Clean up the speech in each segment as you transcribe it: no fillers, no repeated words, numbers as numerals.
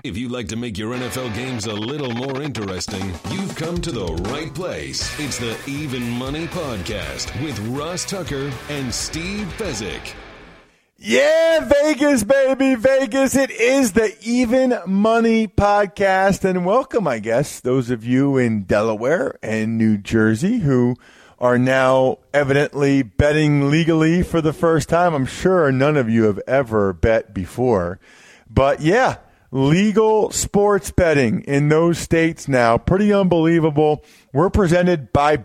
If you'd like to make your NFL games a little more interesting, you've come to the right place. It's the Even Money Podcast with Ross Tucker and Steve Fezzik. Yeah, Vegas, baby, Vegas. It is the Even Money Podcast. And welcome, I guess, those of you in Delaware and New Jersey who are now evidently betting legally for the first time. I'm sure none of you have ever bet before. But yeah, legal sports betting in those states now. Pretty unbelievable. We're presented by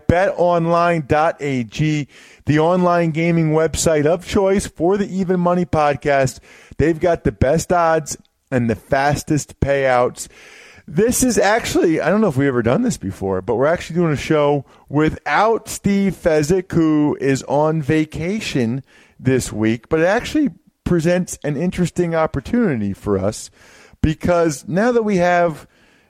betonline.ag, the online gaming website of choice for the Even Money Podcast. They've got the best odds and the fastest payouts. This is actually, I don't know if we've ever done this before, but we're actually doing a show without Steve Fezzik, who is on vacation this week, but it actually presents an interesting opportunity for us because now that we have,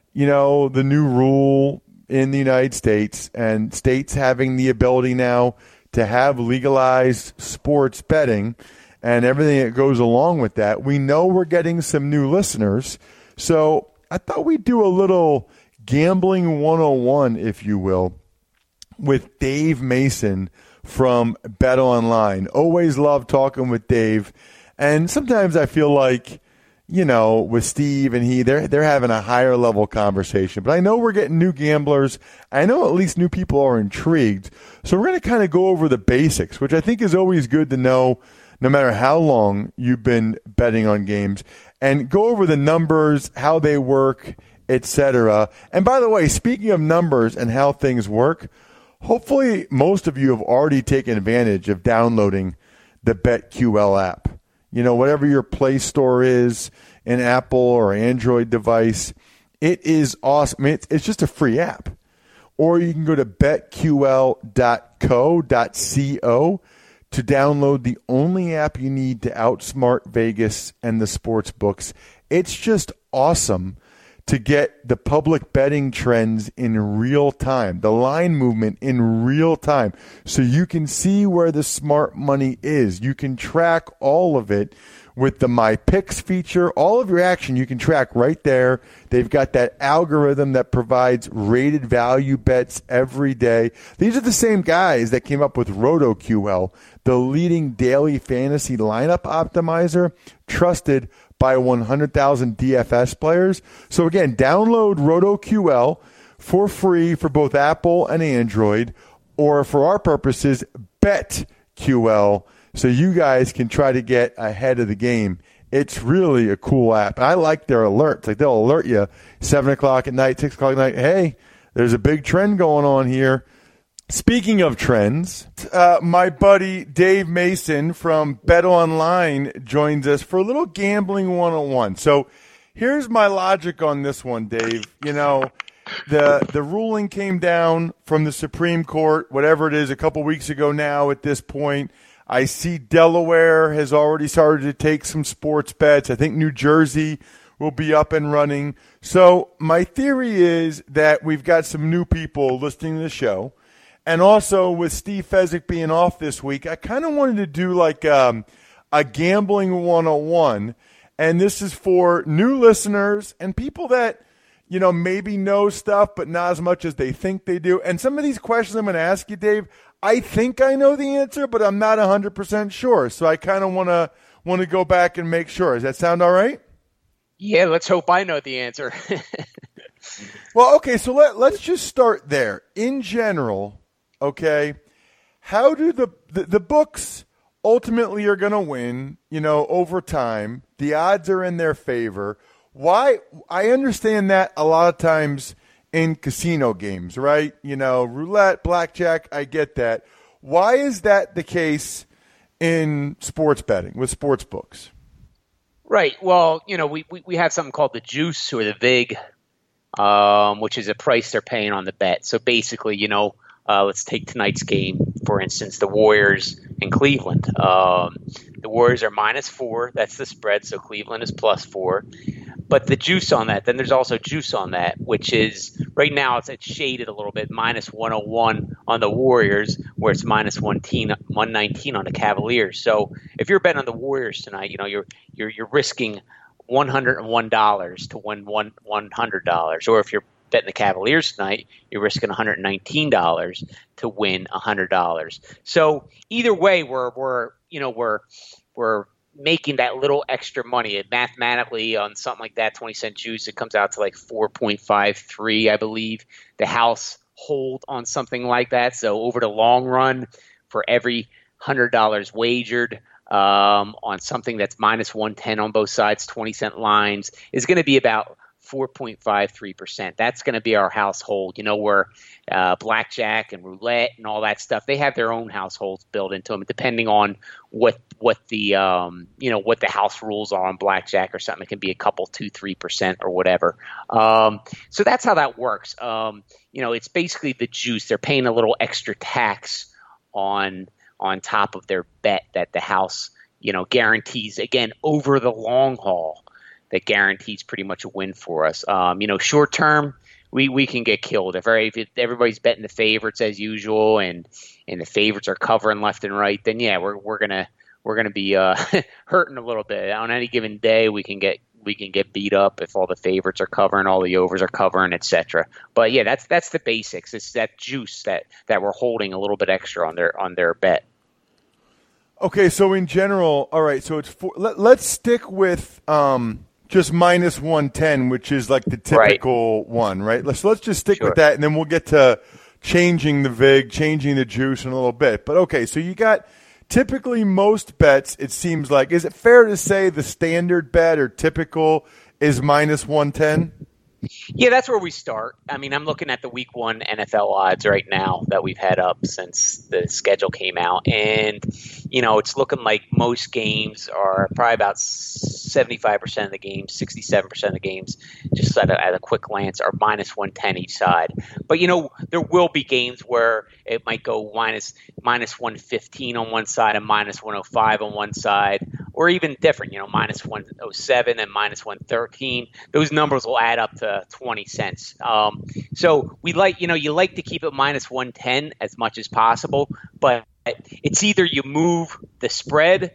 the new rule in the United States and states having the ability now to have legalized sports betting and everything that goes along with that, we know we're getting some new listeners. So I thought we'd do a little gambling 101, if you will, with Dave Mason from BetOnline. Always love talking with Dave. And sometimes I feel like, with Steve and they're having a higher level conversation. But I know we're getting new gamblers. I know at least new people are intrigued. So we're going to kind of go over the basics, which I think is always good to know no matter how long you've been betting on games, and go over the numbers, how they work, etc. And by the way, speaking of numbers and how things work, hopefully most of you have already taken advantage of downloading the BetQL app. Whatever your Play Store is, an Apple or Android device, it is awesome. I mean, it's just a free app. Or you can go to betql.co.co to download the only app you need to outsmart Vegas and the sports books. It's just awesome to get the public betting trends in real time, the line movement in real time, so you can see where the smart money is. You can track all of it with the My Picks feature. All of your action you can track right there. They've got that algorithm that provides rated value bets every day. These are the same guys that came up with RotoQL, the leading daily fantasy lineup optimizer, trusted by 100,000 DFS players. So again, download RotoQL for free for both Apple and Android, or for our purposes, BetQL, so you guys can try to get ahead of the game. It's really a cool app. I like their alerts. Like, they'll alert you 7 o'clock at night, 6 o'clock at night. Hey, there's a big trend going on here. Speaking of trends, my buddy Dave Mason from BetOnline joins us for a little gambling 101. So here's my logic on this one, Dave. The ruling came down from the Supreme Court, whatever it is, a couple weeks ago now at this point. I see Delaware has already started to take some sports bets. I think New Jersey will be up and running. So my theory is that we've got some new people listening to the show. And also with Steve Fezzik being off this week, I kind of wanted to do like a gambling 101. And this is for new listeners and people that, maybe know stuff, but not as much as they think they do. And some of these questions I'm going to ask you, Dave, I think I know the answer, but I'm not 100% sure. So I kind of want to go back and make sure. Does that sound all right? Yeah, let's hope I know the answer. Well, okay, so let's just start there. In general, okay, how do the books ultimately are going to win, over time? The odds are in their favor. Why? I understand that a lot of times in casino games, right? Roulette, blackjack, I get that. Why is that the case in sports betting with sports books? Right. Well, we have something called the juice or the vig, which is a price they're paying on the bet. So basically, let's take tonight's game, for instance, the Warriors in Cleveland. The Warriors are -4. That's the spread. So Cleveland is +4. But the juice on that, then there's also juice on that, which is right now it's shaded a little bit, -101 on the Warriors, where it's -119 on the Cavaliers. So if you're betting on the Warriors tonight, you're risking $101 to win $100. Or if you're betting the Cavaliers tonight, you're risking $119 to win $100. So either way, we're making that little extra money. Mathematically, on something like that, 20-cent juice, it comes out to like 4.53, I believe, the house hold on something like that. So over the long run, for every $100 wagered on something that's minus 110 on both sides, 20-cent lines, is going to be about 4.53%. That's going to be our household. Where blackjack and roulette and all that stuff, they have their own households built into them, depending on what the house rules are on blackjack or something. It can be a couple, 2-3% or whatever. So that's how that works. It's basically the juice. They're paying a little extra tax on top of their bet that the house, guarantees, again, over the long haul, that guarantees pretty much a win for us. Short term, we can get killed. If everybody's betting the favorites as usual, and the favorites are covering left and right, then yeah, we're gonna be hurting a little bit. On any given day, we can get beat up if all the favorites are covering, all the overs are covering, etc. But yeah, that's the basics. It's that juice that we're holding a little bit extra on their bet. Okay, so in general, all right. So it's let's stick with just minus 110, which is like the typical one, right? Let's just stick with that, and then we'll get to changing the vig, changing the juice in a little bit. But okay, so you got typically most bets, it seems like. Is it fair to say the standard bet or typical is minus 110? Yeah, that's where we start. I mean, I'm looking at the week 1 NFL odds right now that we've had up since the schedule came out. And, it's looking like most games are probably about 75% of the games, 67% of the games, just at a quick glance, are minus 110 each side. But, there will be games where it might go minus 115 on one side and minus 105 on one side, or even different, minus 107 and minus 113. Those numbers will add up to 20 cents. So we you like to keep it minus 110 as much as possible, but it's either you move the spread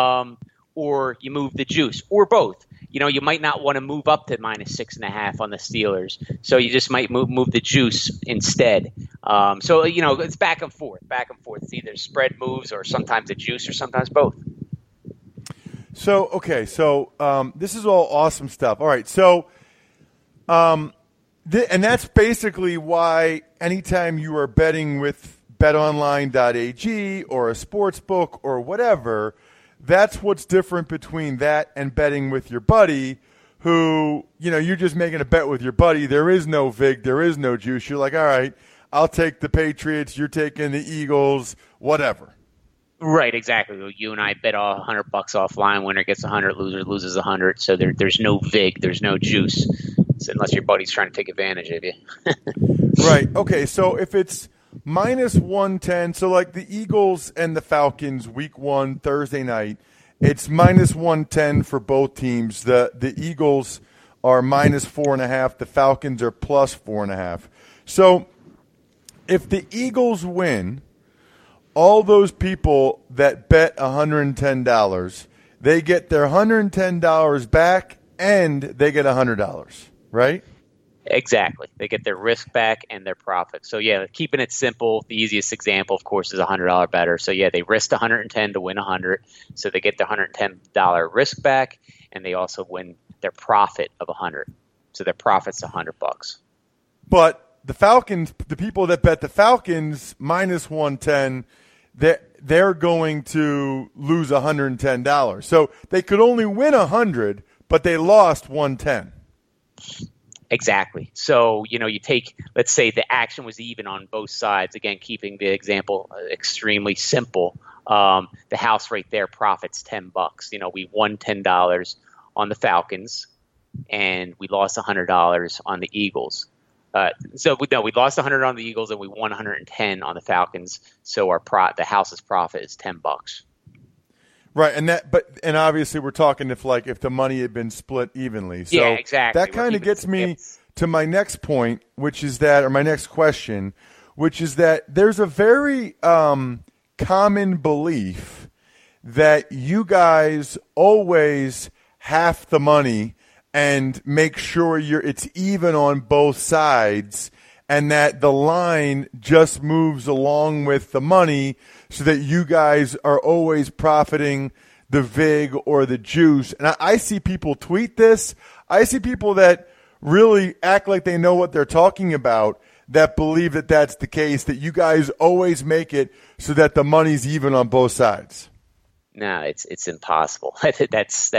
or you move the juice, or both. You might not want to move up to minus 6.5 on the Steelers, so you just might move the juice instead. So it's back and forth. It's either spread moves or sometimes the juice or sometimes both. So okay, this is all awesome stuff. All right, so and that's basically why anytime you are betting with betonline.ag or a sports book or whatever, that's what's different between that and betting with your buddy who, you're just making a bet with your buddy. There is no vig, there is no juice. You're like, all right, I'll take the Patriots, you're taking the Eagles, whatever. Right, exactly. You and I bet $100 offline. Winner gets 100, loser loses 100. So there's no vig, there's no juice, unless your buddy's trying to take advantage of you. Right. Okay. So if it's minus 110, so like the Eagles and the Falcons, week 1, Thursday night, it's minus 110 for both teams. The Eagles are minus 4.5. The Falcons are plus 4.5. So if the Eagles win, all those people that bet $110, they get their $110 back and they get $100, right? Exactly. They get their risk back and their profit. So, yeah, keeping it simple, the easiest example, of course, is a $100 better. So, yeah, they risked $110 to win $100. So they get their $110 risk back, and they also win their profit of $100. So their profit's $100. But the Falcons, the people that bet the Falcons minus 110, they're going to lose $110. So they could only win 100, but they lost 110. Exactly. So, you take, let's say the action was even on both sides. Again, keeping the example extremely simple. The house right there profits $10. We won $10 on the Falcons, and we lost $100 on the Eagles. We lost 100 on the Eagles and we won 110 on the Falcons. So the house's profit is $10. Right, and obviously we're talking if the money had been split evenly. So yeah, exactly. That kind of gets me to my next point, my next question, which is that there's a very common belief that you guys always half the money and make sure it's even on both sides, and that the line just moves along with the money so that you guys are always profiting the VIG or the juice. And I see people tweet this. I see people that really act like they know what they're talking about, that believe that that's the case, that you guys always make it so that the money's even on both sides. No, it's impossible. That's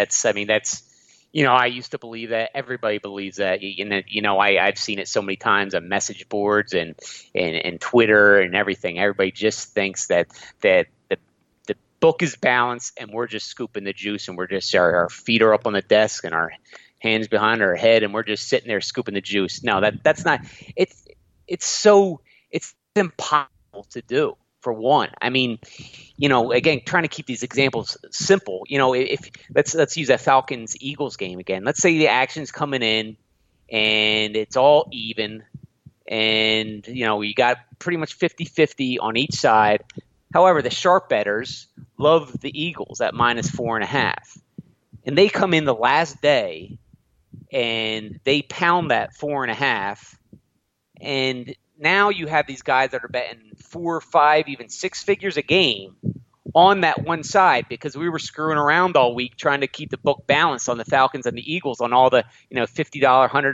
I used to believe that. Everybody believes that. I've seen it so many times on message boards and Twitter and everything. Everybody just thinks that the book is balanced and we're just scooping the juice, and we're just our feet are up on the desk and our hands behind our head and we're just sitting there scooping the juice. No, that's not. It's impossible to do. For one, I mean, again, trying to keep these examples simple. If let's use that Falcons-Eagles game again. Let's say the action's coming in and it's all even, and you got pretty much 50-50 on each side. However, the sharp bettors love the Eagles at -4.5, and they come in the last day and they pound that 4.5, and now you have these guys that are betting 4, 5, even 6 figures a game on that one side, because we were screwing around all week trying to keep the book balanced on the Falcons and the Eagles, on all the $50, $100,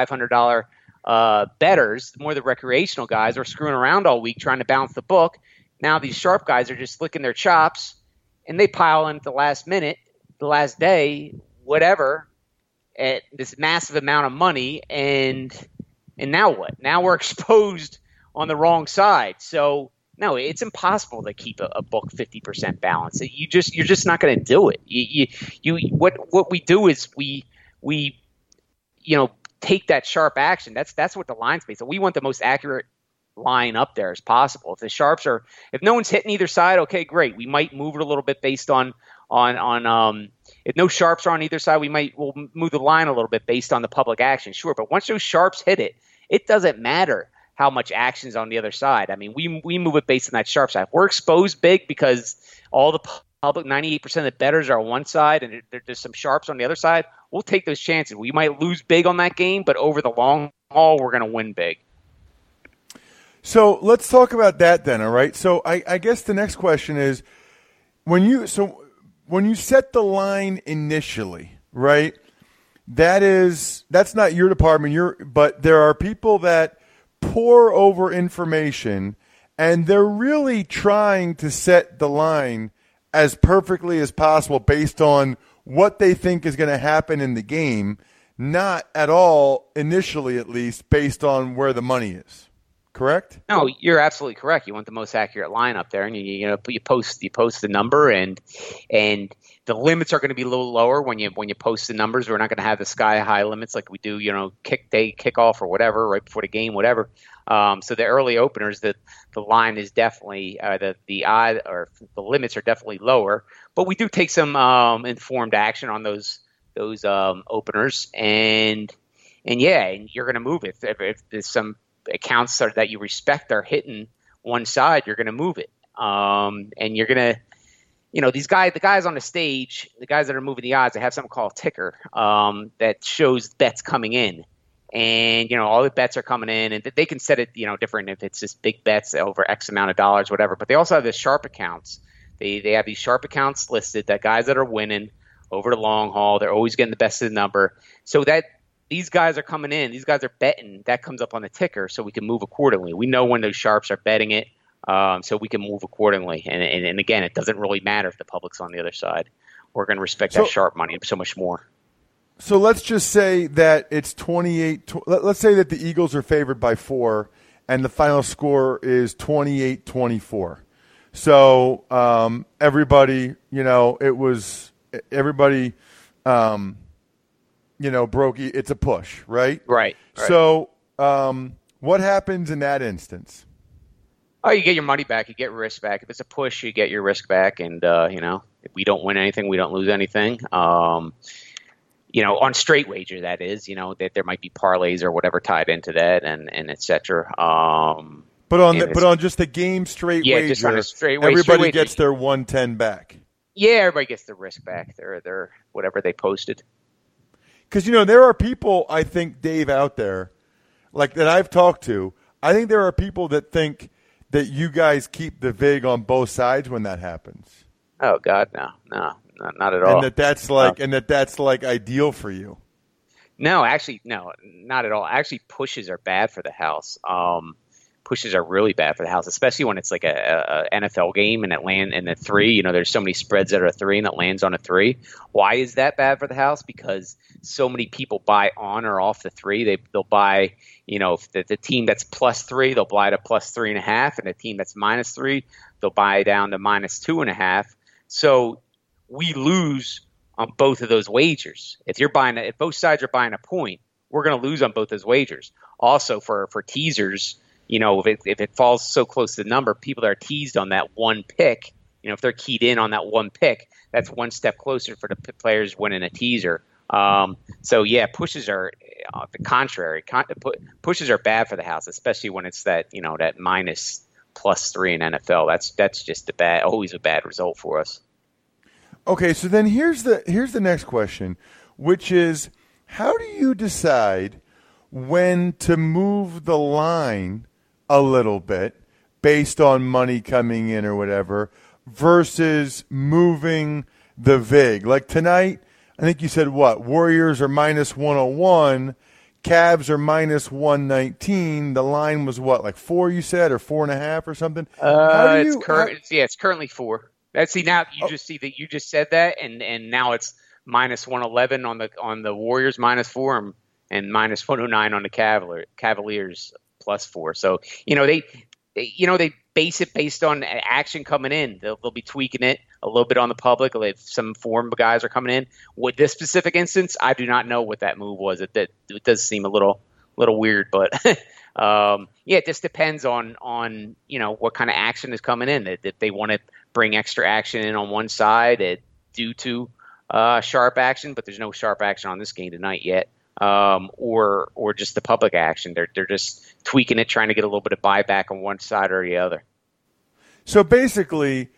$500 bettors. More the recreational guys are screwing around all week trying to balance the book. Now these sharp guys are just licking their chops, and they pile in at the last minute, the last day, whatever, at this massive amount of money, and now what? Now we're exposed on the wrong side. So no, it's impossible to keep a book 50% balance. You're just not going to do it. What we do is we take that sharp action. That's what the line's based on. We want the most accurate line up there as possible. If no one's hitting either side, okay, great. We might move it a little bit based on if no sharps are on either side, we'll move the line a little bit based on the public action. Sure, but once those sharps hit it, it doesn't matter how much action's on the other side. I mean, we move it based on that sharp side. We're exposed big because all the public, 98% of the bettors are on one side and there's some sharps on the other side. We'll take those chances. We might lose big on that game, but over the long haul, we're going to win big. So let's talk about that then, all right? So I guess the next question is, when you set the line initially, right, that's not your department, but there are people that pour over information, and they're really trying to set the line as perfectly as possible based on what they think is going to happen in the game, not at all, initially at least, based on where the money is. Correct? No, you're absolutely correct. You want the most accurate line up there, and you post the number, and the limits are going to be a little lower when you post the numbers. We're not going to have the sky high limits like we do, kickoff or whatever, right before the game, whatever. So the early openers, the line is definitely the odd, or the limits are definitely lower, but we do take some informed action on those openers, and you're going to move it if there's some accounts that you respect are hitting one side, you're going to move it. And you're going to, the guys on the stage, the guys that are moving the odds, they have something called a ticker that shows bets coming in. And, all the bets are coming in, and they can set it, different if it's just big bets over X amount of dollars, whatever. But they also have the sharp accounts. They have these sharp accounts listed, that guys that are winning over the long haul, they're always getting the best of the number. So that these guys are coming in, these guys are betting, that comes up on the ticker, so we can move accordingly. We know when those sharps are betting it, so we can move accordingly. And again, it doesn't really matter if the public's on the other side. We're going to respect that sharp money so much more. So let's just say that it's 28. Let's say that the Eagles are favored by 4, and the final score is 28-24. So everybody, broke. It's a push, right? Right. So what happens in that instance? Oh, you get your money back. You get risk back. If it's a push, you get your risk back. And, if we don't win anything, we don't lose anything. On straight wager, that is, that there might be parlays or whatever tied into that, and et cetera. But on just the game straight wager, just on a straight everybody wager, gets their $110 back. Yeah, everybody gets the risk back. They're whatever they posted. Because, there are people, I think, Dave, out there, like that I've talked to. I think there are people that think that you guys keep the VIG on both sides when that happens. Oh God, no, not at all. And that's like ideal for you. No, actually, no, not at all. Actually, pushes are bad for the house. Pushes are really bad for the house, especially when it's like a NFL game and it land in the 3. There's so many spreads that are a 3 and it lands on a 3. Why is that bad for the house? Because so many people buy on or off the 3. They'll buy, if the team that's +3, they'll buy to +3.5, and the team that's -3, they'll buy down to -2.5. So we lose on both of those wagers. If both sides are buying a point, we're going to lose on both those wagers. Also, for teasers. If it falls so close to the number, people that are teased on that one pick, if they're keyed in on that one pick, that's one step closer for the players winning a teaser. So yeah, pushes are the contrary. Pushes are bad for the house, especially when it's that that -+3 in NFL. That's just always a bad result for us. Okay, so then here's the next question, which is, how do you decide when to move the line a little bit based on money coming in or whatever versus moving the VIG? Like tonight, I think you said what? Warriors are -101, Cavs are -119. The line was what, like 4 you said, or 4.5 or something? It's currently 4. See, now you just see that you just said that, and now it's -111 on the Warriors -4 and -109 on the Cavaliers +4. So they base it based on action coming in. They'll be tweaking it a little bit on the public. If some foreign guys are coming in. With this specific instance, I do not know what that move was. It does seem a little weird, but it just depends on what kind of action is coming in. If they want to bring extra action in on one side due to sharp action, but there's no sharp action on this game tonight yet. Or just the public action. They're just tweaking it, trying to get a little bit of buyback on one side or the other. So basically,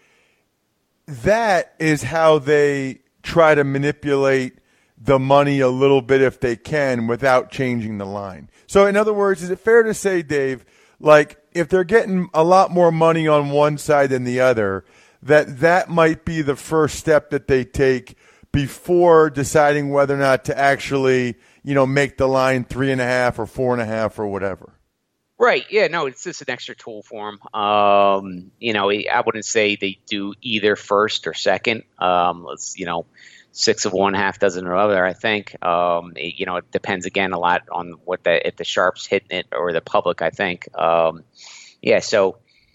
that is how they try to manipulate the money a little bit if they can without changing the line. So in other words, is it fair to say, Dave, like if they're getting a lot more money on one side than the other, that might be the first step that they take before deciding whether or not to actually make the line 3.5 or 4.5 or whatever? Right. Yeah. No, it's just an extra tool for them. I wouldn't say they do either first or second. 6 of one, half dozen of other. I think. It depends again a lot on if the sharps hitting it or the public. I think. So,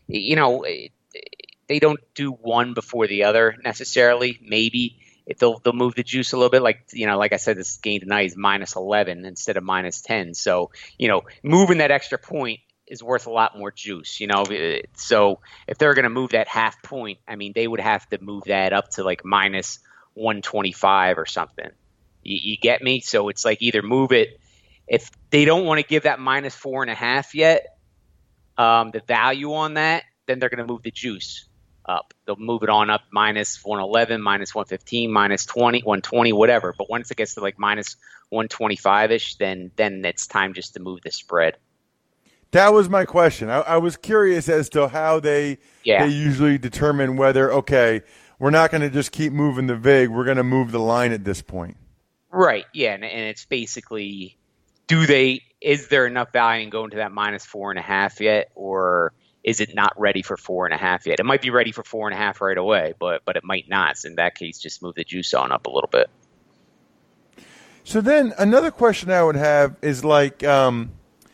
they don't do one before the other necessarily. Maybe. If they'll move the juice a little bit, like I said, this game tonight is -11 instead of -10. So moving that extra point is worth a lot more juice. So if they're going to move that half point, I mean, they would have to move that up to like -125 or something. You get me? So it's like either move it if they don't want to give that -4.5 yet, the value on that, then they're going to move the juice up. They'll move it on up -111, -115, -20, 120, whatever. But once it gets to like -125-ish, then it's time just to move the spread. That was my question. I was curious as to how they usually determine whether, okay, we're not going to just keep moving the VIG, we're going to move the line at this point. Right, yeah, and it's basically, is there enough value in going to that -4.5 yet, or is it not ready for 4.5 yet? It might be ready for 4.5 right away, but it might not. So in that case, just move the juice on up a little bit. So then another question I would have is like, how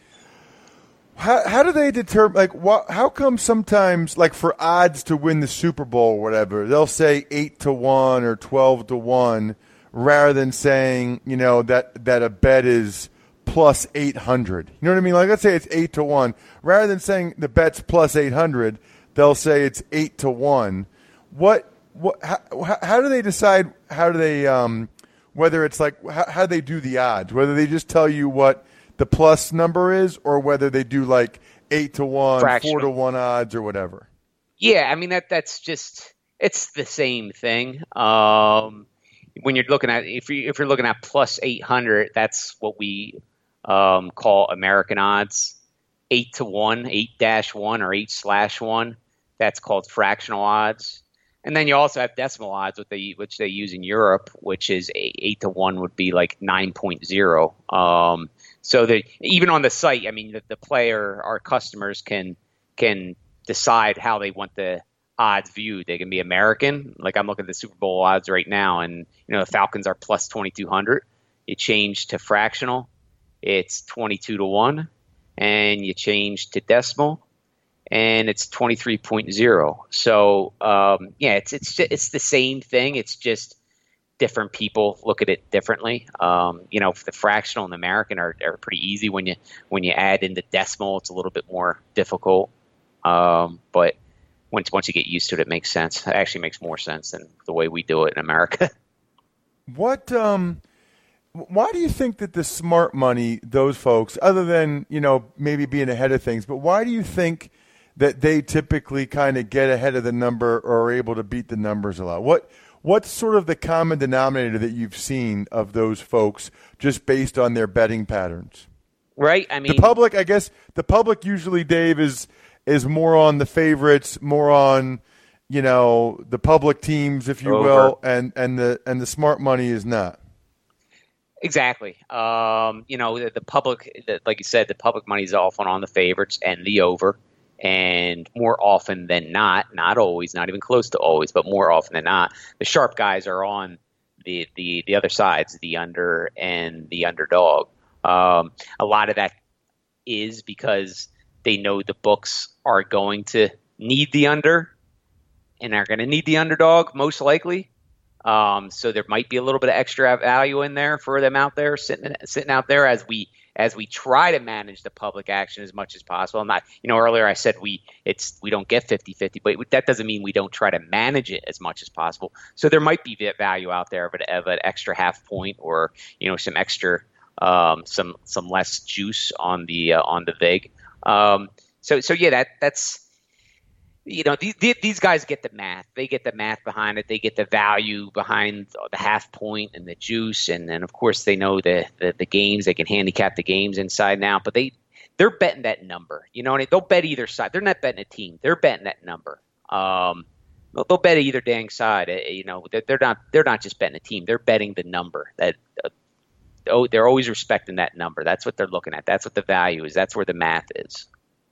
do they determine, like, how come sometimes, like for odds to win the Super Bowl or whatever, they'll say 8-1 or 12-1 rather than saying, that a bet is plus 800. You know what I mean? Like, let's say it's 8-1. Rather than saying the bet's plus 800, they'll say it's 8-1. How do they decide? How do they whether it's like how do they do the odds? Whether they just tell you what the plus number is, or whether they do like 8-1, 4-1 odds, or whatever. Yeah, I mean that's just It's the same thing. When you're looking at if you're looking at plus 800, that's what we call American odds. 8-1, 8-1, or 8/1. That's called fractional odds. And then you also have decimal odds, which they use in Europe, which is 8-1 would be like 9.0. So that even on the site, I mean, the player, our customers can decide how they want the odds viewed. They can be American, like I'm looking at the Super Bowl odds right now, and the Falcons are plus 2,200. You change to fractional, it's 22-1, and you change to decimal, and it's 23.0. So it's the same thing. It's just different people look at it differently. The fractional and the American are pretty easy. When you add in the decimal, it's a little bit more difficult. But once you get used to it, it makes sense. It actually makes more sense than the way we do it in America. Why do you think that the smart money, those folks, other than, maybe being ahead of things, but why do you think that they typically kind of get ahead of the number or are able to beat the numbers a lot? What's sort of the common denominator that you've seen of those folks just based on their betting patterns? Right. I mean, the public usually, Dave, is more on the favorites, more on, the public teams, if you will, and the smart money is not. Exactly. The public, like you said, the public money is often on the favorites and the over. And more often than not always, not even close to always, but more often than not, the sharp guys are on the other sides, the under and the underdog. A lot of that is because they know the books are going to need the under and are going to need the underdog most likely. So there might be a little bit of extra value in there for them out there sitting out there as we try to manage the public action as much as possible. Earlier I said we don't get 50-50, but that doesn't mean we don't try to manage it as much as possible. So there might be value out there of an extra half point or some extra some less juice on the vig. That's. These guys get the math. They get the math behind it. They get the value behind the half point and the juice. And then, of course, they know the games. They can handicap the games inside and out. But they're betting that number. They'll bet either side. They're not betting a team. They're betting that number. They'll bet either dang side. They're not just betting a team. They're betting the number. They're always respecting that number. That's what they're looking at. That's what the value is. That's where the math is.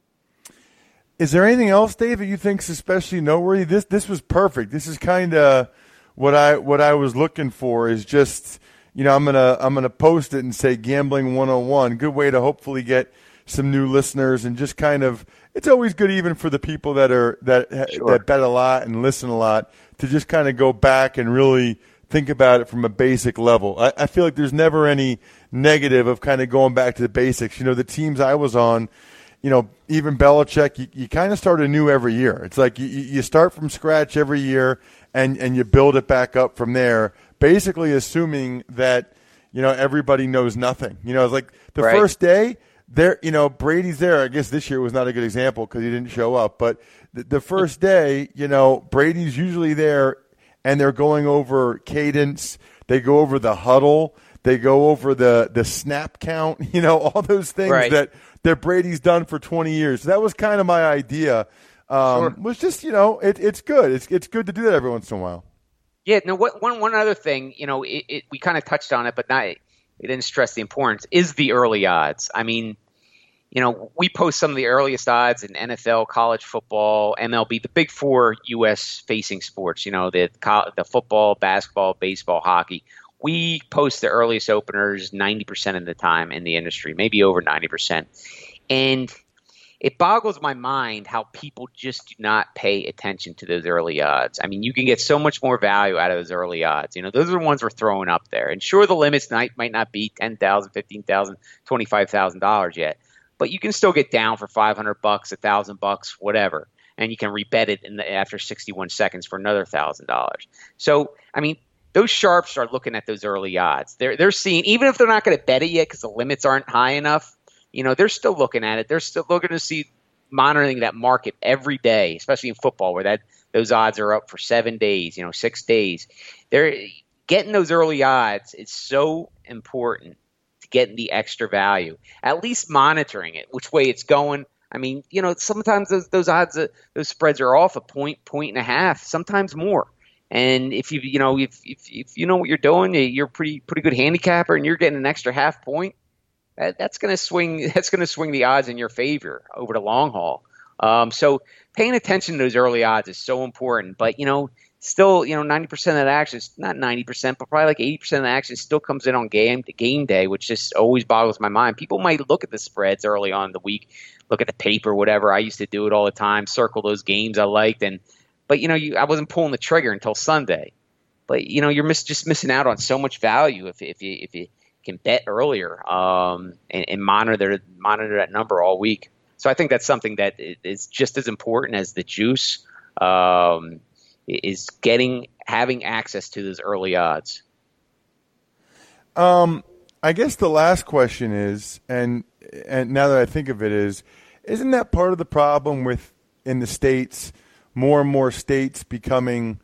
Is there anything else, Dave, that you think is especially noteworthy? This was perfect. This is kind of what I was looking for. Is just I'm gonna post it and say Gambling 101. Good way to hopefully get some new listeners and just kind of. It's always good even for the people that bet a lot and listen a lot to just kind of go back and really think about it from a basic level. I feel like there's never any negative of kind of going back to the basics. The teams I was on. Even Belichick, you kind of start anew every year. It's like you start from scratch every year and you build it back up from there, basically assuming that, everybody knows nothing. It's like the first day, Brady's there. I guess this year was not a good example because he didn't show up. But the first day, Brady's usually there and they're going over cadence. They go over the huddle. They go over the snap count, all those things that Brady's done for 20 years. So that was kind of my idea. Was just, it's good. It's good to do that every once in a while. Yeah. No. One other thing, we kind of touched on it, but we didn't stress the importance is the early odds. I mean, we post some of the earliest odds in NFL, college football, MLB, the big four U.S. facing sports. The football, basketball, baseball, hockey. We post the earliest openers 90% of the time in the industry, maybe over 90%. And it boggles my mind how people just do not pay attention to those early odds. I mean, you can get so much more value out of those early odds. Those are the ones we're throwing up there. And sure, the limits might not be $10,000, $15,000, $25,000 yet. But you can still get down for $500, $1,000, whatever. And you can rebet it after 61 seconds for another $1,000. So, I mean, those sharps are looking at those early odds. They're seeing, even if they're not going to bet it yet because the limits aren't high enough, they're still looking at it. They're still looking to see, monitoring that market every day, especially in football where those odds are up for 7 days, 6 days. They're getting those early odds is so important to getting the extra value. At least monitoring it, which way it's going. I mean, sometimes those odds, those spreads are off a point and a half, sometimes more. And if you know what you're doing, you're a pretty good handicapper, and you're getting an extra half point. That's going to swing the odds in your favor over the long haul. So paying attention to those early odds is so important. But still, 90% of the action, not 90%, but probably like 80% of the action still comes in on game day, which just always boggles my mind. People might look at the spreads early on in the week, look at the paper, whatever. I used to do it all the time, circle those games I liked, but I wasn't pulling the trigger until Sunday. But you're just missing out on so much value if you can bet earlier and monitor that number all week. So I think that's something that is just as important as the juice. Is having access to those early odds. I guess the last question is, and now that I think of it, isn't that part of the problem with in the states, more and more states becoming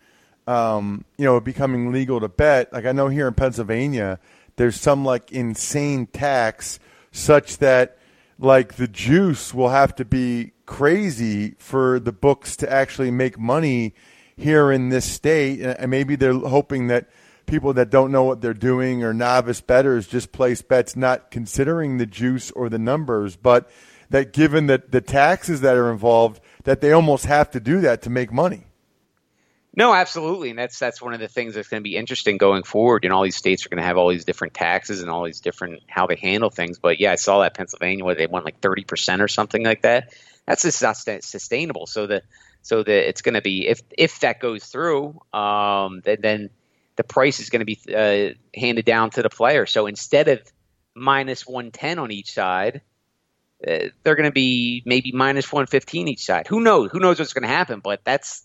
legal to bet? Like I know here in Pennsylvania, there's some like insane tax such that like the juice will have to be crazy for the books to actually make money here in this state, and maybe they're hoping that people that don't know what they're doing or novice bettors just place bets not considering the juice or the numbers, but that given that the taxes that are involved, that they almost have to do that to make money. No, absolutely, and that's one of the things that's going to be interesting going forward. All these states are going to have all these different taxes and all these different how they handle things. But yeah, I saw that Pennsylvania where they went like 30% or something like that. That's just not sustainable. So it's going to be if that goes through, then the price is going to be handed down to the player. So instead of minus 110 on each side, they're going to be maybe minus 115 each side. Who knows? Who knows what's going to happen? But that's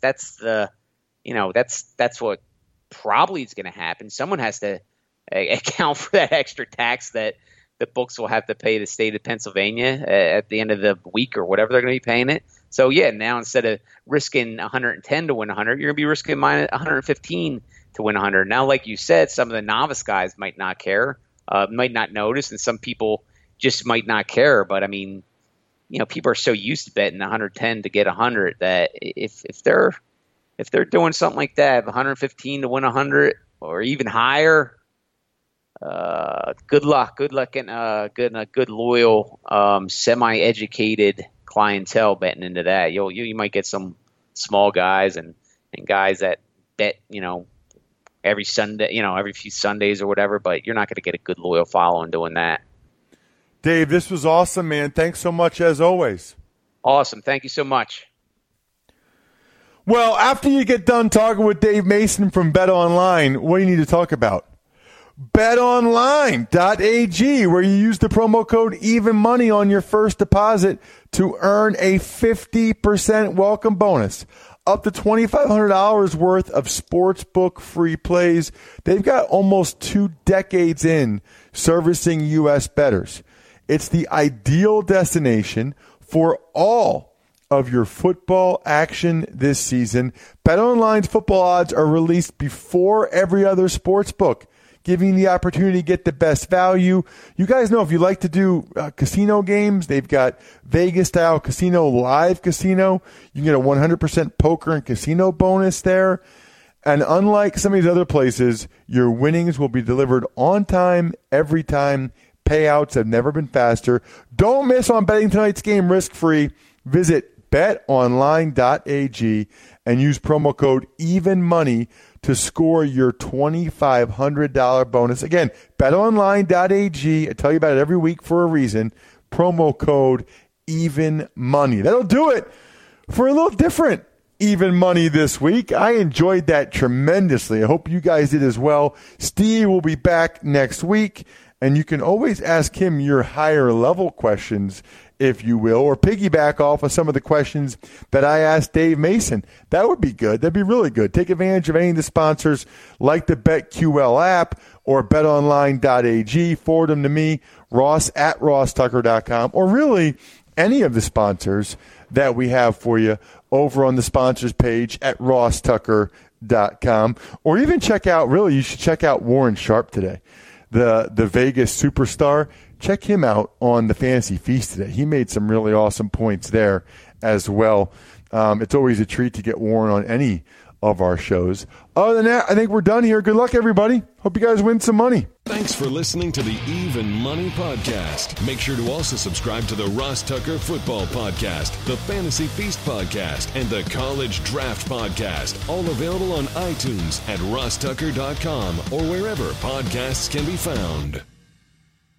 what probably is going to happen. Someone has to account for that extra tax that the books will have to pay the state of Pennsylvania at the end of the week or whatever they're going to be paying it. So, yeah, now instead of risking 110 to win 100, you're going to be risking minus 115 to win 100. Now, like you said, some of the novice guys might not care, might not notice, and some people just might not care. But, I mean, people are so used to betting 110 to get 100 that if they're doing something like that, 115 to win 100 or even higher, good luck getting a good loyal, semi-educated clientele betting into that. You might get some small guys and guys that bet every Sunday, every few Sundays or whatever, but you're not going to get a good loyal following doing that. Dave, this was awesome, man. Thanks so much as always. Awesome. Thank you so much. Well, after you get done talking with Dave Mason from Bet Online, what do you need to talk about? BetOnline.ag, where you use the promo code EvenMoney on your first deposit to earn a 50% welcome bonus, up to $2,500 worth of sportsbook free plays. They've got almost 2 decades in servicing U.S. bettors. It's the ideal destination for all of your football action this season. BetOnline's football odds are released before every other sportsbook, giving you the opportunity to get the best value. You guys know if you like to do casino games, they've got Vegas-style casino, live casino. You can get a 100% poker and casino bonus there. And unlike some of these other places, your winnings will be delivered on time, every time. Payouts have never been faster. Don't miss on betting tonight's game risk-free. Visit betonline.ag and use promo code EvenMoney to score your $2,500 bonus. Again, betonline.ag. I tell you about it every week for a reason. Promo code EvenMoney. That'll do it for a little different Even Money this week. I enjoyed that tremendously. I hope you guys did as well. Steve will be back next week, and you can always ask him your higher level questions, if you will, or piggyback off of some of the questions that I asked Dave Mason. That would be good. That'd be really good. Take advantage of any of the sponsors like the BetQL app or betonline.ag. Forward them to me, Ross at RossTucker.com, or really any of the sponsors that we have for you over on the sponsors page at rosstucker.com. Or even you should check out Warren Sharp today, the Vegas superstar. Check him out on the Fantasy Feast today. He made some really awesome points there as well. It's always a treat to get Warren on any of our shows. Other than that, I think we're done here. Good luck, everybody. Hope you guys win some money. Thanks for listening to the Even Money Podcast. Make sure to also subscribe to the Ross Tucker Football Podcast, the Fantasy Feast Podcast, and the College Draft Podcast. All available on iTunes at rosstucker.com or wherever podcasts can be found.